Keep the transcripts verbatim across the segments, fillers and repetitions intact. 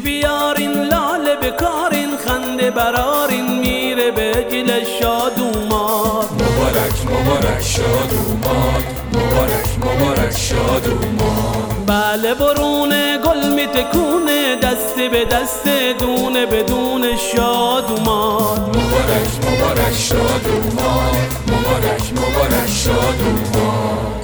بیارین لاله بکارین، خنده برارین میره به گل شاد اومد. مبارک مبارک شاد اومد، مبارک مبارک شاد اومد. بله برون گل میتکونه، دست به دست دونه بدون شاد اومد. مبارک مبارک شاد اومد، مبارک مبارک شاد اومد.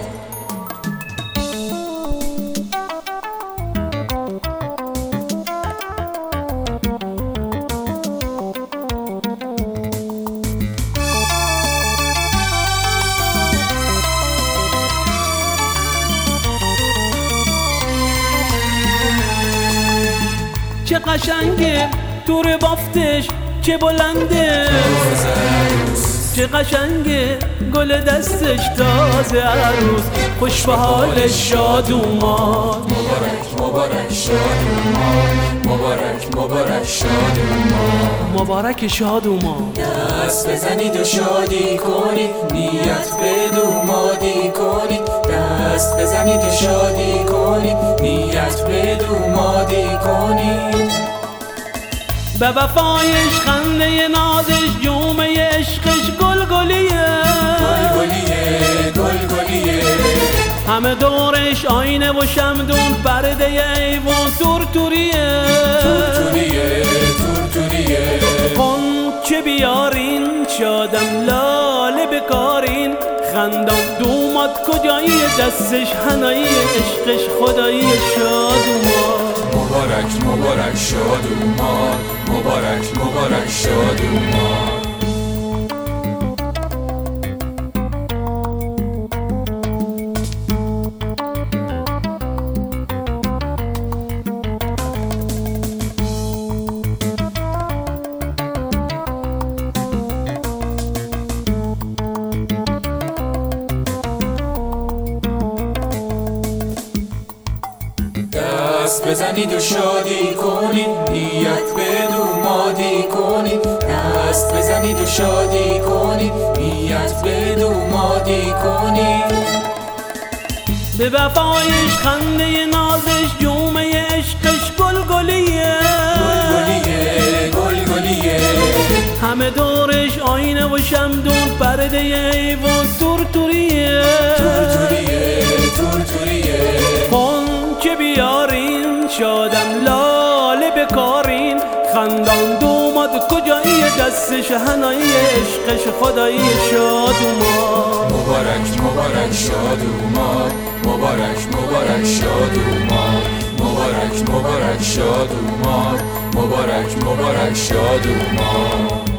چه قشنگه دور بافتش، چه بلنده چه قشنگه گل دستش، تازه عروس خوش به حالش شاد اومد. مبارک مبارک شاد اومد، مبارک مبارک شاد اومد. مبارک شاد اومد. دست بزنید و شادی کنید، نیت به دومادی کنید. دست بزنید و شادی کنید، نیت به دومادی کنید. به وفایش خنده نازش، جومه عشقش گلگلیه گلگلیه گلگلیه. همه دورش آینه و شمدون، پرده ایوان تورتوریه تورتوریه تورتوریه. غنچه بیارین شادم لاله بکارین، خندان دوماد کجایی دستش هنایی، عشقش خدایی شاد اومد. مبارک مبارک شاد اومد، مبارک مبارک شاد اومد. دست بزنید و شادی کنید، نیت به دومادی کنید. دست بزنید و شادی کنید، نیت به دومادی کنید. به وفایش خنده نازش، جومه عشقش گلگلیه گلگلیه گلگلیه. همه دورش آینه و شمدون، پرده ایوان تورتوریه تورتوریه تورتوریه. غنچه بیارین شادم لاله بکارین، خندان دوماد کجایی دستش هنایی، عشقش خدایی شاد اومد. مبارک مبارک شاد اومد، مبارک مبارک شاد اومد. مبارک مبارک شاد اومد، مبارک مبارک شاد اومد.